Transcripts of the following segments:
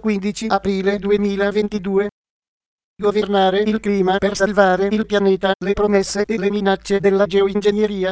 15 aprile 2022. Governare il clima per salvare il pianeta, le promesse e le minacce della geoingegneria.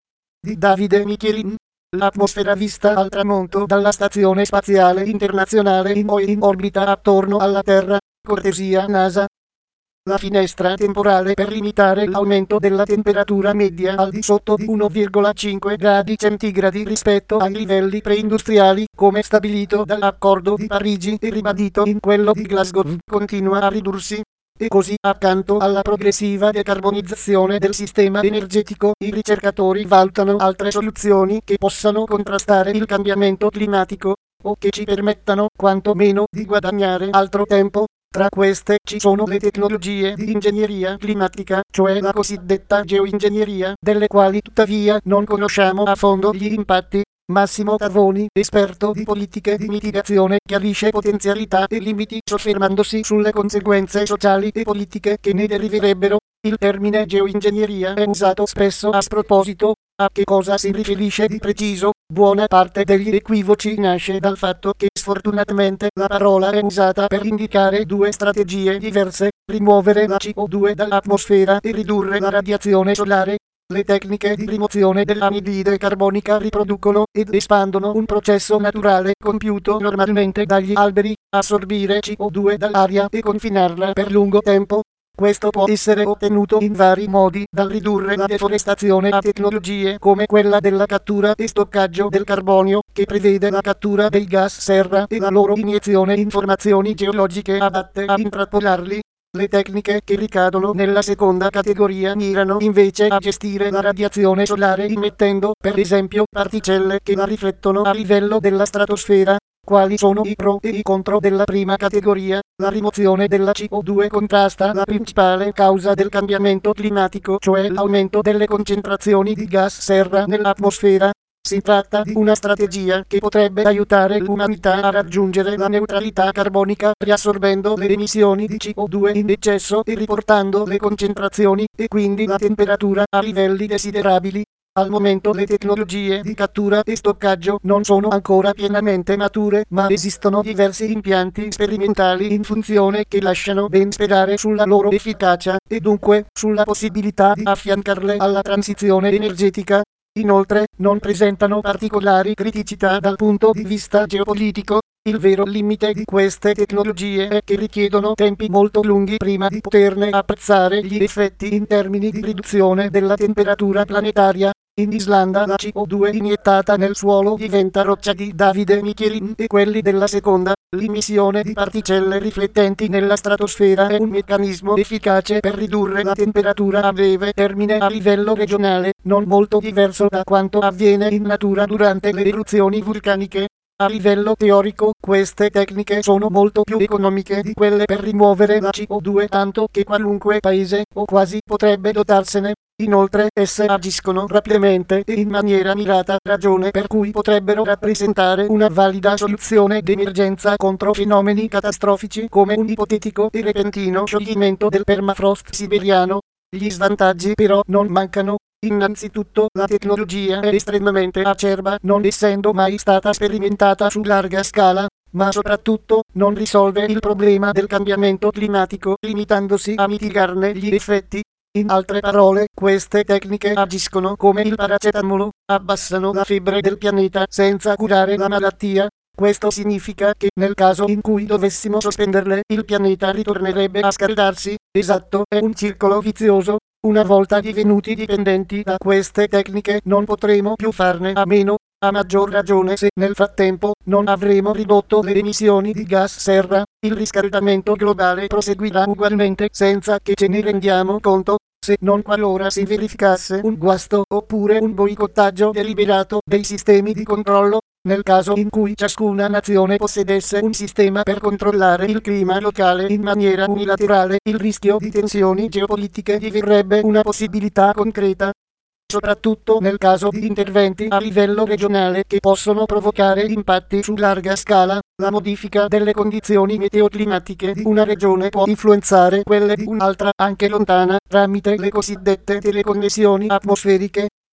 Di Davide Michelin. L'atmosfera vista al tramonto dalla Stazione Spaziale Internazionale in orbita attorno alla Terra. Cortesia NASA. La finestra temporale per limitare l'aumento della temperatura media al di sotto di 1,5 gradi centigradi rispetto ai livelli preindustriali, come stabilito dall'Accordo di Parigi e ribadito in quello di Glasgow, continua a ridursi. E così, accanto alla progressiva decarbonizzazione del sistema energetico, i ricercatori valutano altre soluzioni che possano contrastare il cambiamento climatico, o che ci permettano quanto meno di guadagnare altro tempo. Tra queste ci sono le tecnologie di ingegneria climatica, cioè la cosiddetta geoingegneria, delle quali tuttavia non conosciamo a fondo gli impatti. Massimo Tavoni, esperto di politiche di mitigazione, chiarisce potenzialità e limiti soffermandosi sulle conseguenze sociali e politiche che ne deriverebbero. Il termine geoingegneria è usato spesso a sproposito. A che cosa si riferisce di preciso? Buona parte degli equivoci nasce dal fatto che sfortunatamente la parola è usata per indicare due strategie diverse: rimuovere la CO2 dall'atmosfera e ridurre la radiazione solare. Le tecniche di rimozione dell'anidride carbonica riproducono ed espandono un processo naturale compiuto normalmente dagli alberi: assorbire CO2 dall'aria e confinarla per lungo tempo. Questo può essere ottenuto in vari modi, dal ridurre la deforestazione a tecnologie come quella della cattura e stoccaggio del carbonio, che prevede la cattura dei gas serra e la loro iniezione in formazioni geologiche adatte a intrappolarli. Le tecniche che ricadono nella seconda categoria mirano invece a gestire la radiazione solare immettendo, per esempio, particelle che la riflettono a livello della stratosfera. Quali sono i pro e i contro della prima categoria? La rimozione della CO2 contrasta la principale causa del cambiamento climatico, cioè l'aumento delle concentrazioni di gas serra nell'atmosfera. Si tratta di una strategia che potrebbe aiutare l'umanità a raggiungere la neutralità carbonica, riassorbendo le emissioni di CO2 in eccesso e riportando le concentrazioni, e quindi la temperatura, a livelli desiderabili. Al momento le tecnologie di cattura e stoccaggio non sono ancora pienamente mature, ma esistono diversi impianti sperimentali in funzione che lasciano ben sperare sulla loro efficacia, e dunque sulla possibilità di affiancarle alla transizione energetica. Inoltre, non presentano particolari criticità dal punto di vista geopolitico. Il vero limite di queste tecnologie è che richiedono tempi molto lunghi prima di poterne apprezzare gli effetti in termini di riduzione della temperatura planetaria. In Islanda la CO2 iniettata nel suolo diventa roccia. Di Davide Michelin e quelli della seconda. L'immissione di particelle riflettenti nella stratosfera è un meccanismo efficace per ridurre la temperatura a breve termine a livello regionale, non molto diverso da quanto avviene in natura durante le eruzioni vulcaniche. A livello teorico, queste tecniche sono molto più economiche di quelle per rimuovere la CO2, tanto che qualunque paese, o quasi, potrebbe dotarsene. Inoltre, esse agiscono rapidamente e in maniera mirata, ragione per cui potrebbero rappresentare una valida soluzione d'emergenza contro fenomeni catastrofici come un ipotetico e repentino scioglimento del permafrost siberiano. Gli svantaggi però non mancano. Innanzitutto, la tecnologia è estremamente acerba, non essendo mai stata sperimentata su larga scala, ma soprattutto non risolve il problema del cambiamento climatico, limitandosi a mitigarne gli effetti. In altre parole, queste tecniche agiscono come il paracetamolo, abbassano la febbre del pianeta senza curare la malattia. Questo significa che nel caso in cui dovessimo sospenderle, il pianeta ritornerebbe a scaldarsi. Esatto, è un circolo vizioso. Una volta divenuti dipendenti da queste tecniche non potremo più farne a meno, a maggior ragione se nel frattempo non avremo ridotto le emissioni di gas serra. Il riscaldamento globale proseguirà ugualmente senza che ce ne rendiamo conto, se non qualora si verificasse un guasto oppure un boicottaggio deliberato dei sistemi di controllo. Nel caso in cui ciascuna nazione possedesse un sistema per controllare il clima locale in maniera unilaterale, il rischio di tensioni geopolitiche diverrebbe una possibilità concreta. Soprattutto nel caso di interventi a livello regionale che possono provocare impatti su larga scala, la modifica delle condizioni meteoclimatiche di una regione può influenzare quelle di un'altra, anche lontana, tramite le cosiddette teleconnessioni atmosferiche.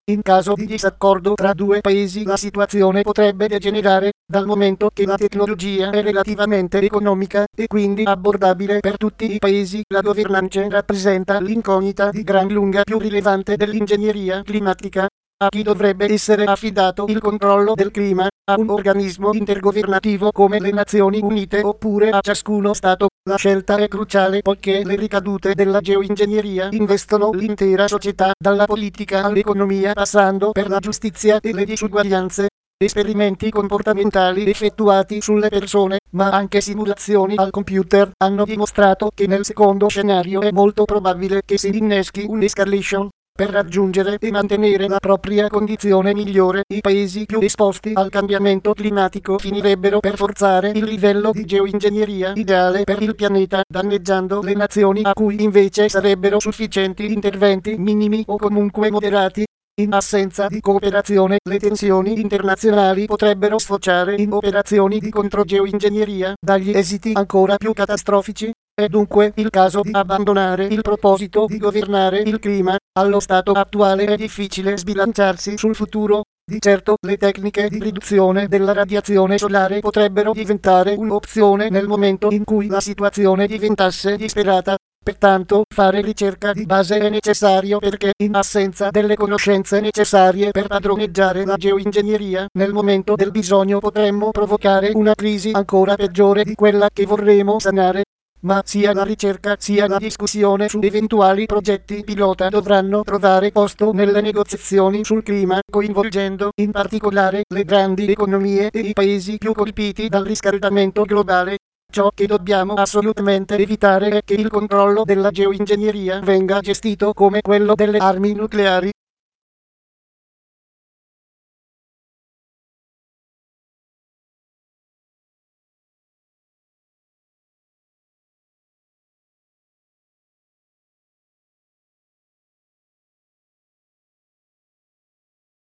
In caso di disaccordo tra due paesi la situazione potrebbe degenerare, dal momento che la tecnologia è relativamente economica e quindi abbordabile per tutti i paesi. La governance rappresenta l'incognita di gran lunga più rilevante dell'ingegneria climatica. A chi dovrebbe essere affidato il controllo del clima? A un organismo intergovernativo come le Nazioni Unite oppure a ciascuno Stato? La scelta è cruciale poiché le ricadute della geoingegneria investono l'intera società, dalla politica all'economia passando per la giustizia e le disuguaglianze. Esperimenti comportamentali effettuati sulle persone, ma anche simulazioni al computer, hanno dimostrato che nel secondo scenario è molto probabile che si inneschi un'escalation. Per raggiungere e mantenere la propria condizione migliore, i paesi più esposti al cambiamento climatico finirebbero per forzare il livello di geoingegneria ideale per il pianeta, danneggiando le nazioni a cui invece sarebbero sufficienti interventi minimi o comunque moderati. In assenza di cooperazione, le tensioni internazionali potrebbero sfociare in operazioni di controgeoingegneria, dagli esiti ancora più catastrofici. È dunque il caso di abbandonare il proposito di governare il clima. Allo stato attuale è difficile sbilanciarsi sul futuro. Di certo, le tecniche di riduzione della radiazione solare potrebbero diventare un'opzione nel momento in cui la situazione diventasse disperata. Pertanto, fare ricerca di base è necessario perché, in assenza delle conoscenze necessarie per padroneggiare la geoingegneria, nel momento del bisogno potremmo provocare una crisi ancora peggiore di quella che vorremmo sanare. Ma sia la ricerca sia la discussione su eventuali progetti pilota dovranno trovare posto nelle negoziazioni sul clima, coinvolgendo in particolare le grandi economie e i paesi più colpiti dal riscaldamento globale. Ciò che dobbiamo assolutamente evitare è che il controllo della geoingegneria venga gestito come quello delle armi nucleari.